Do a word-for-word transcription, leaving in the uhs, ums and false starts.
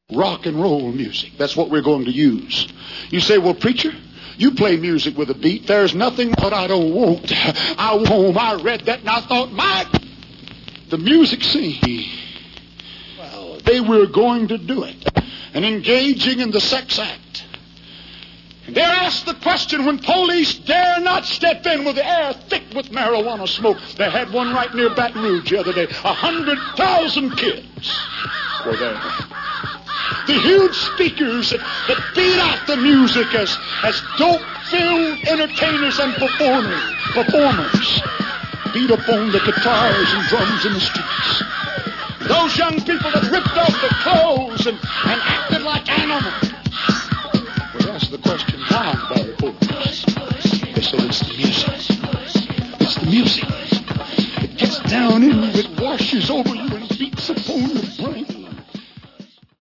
rock and roll music. That's what we're going to use. You say, well, preacher, you play music with a beat. There's nothing that I don't want. I home. I read that and I thought, my, the music scene. Well, they were going to do it and engaging in the sex act. And they're asked the question when police dare not step in with the air thick with marijuana smoke. They had one right near Baton Rouge the other day. A hundred thousand kids were there. The huge speakers that, that beat out the music as, as dope-filled entertainers and performers, performers beat upon the guitars and drums in the streets. Those young people that ripped off their clothes and, and acted like animals. We asked the question, why, Barry Porter? They said it's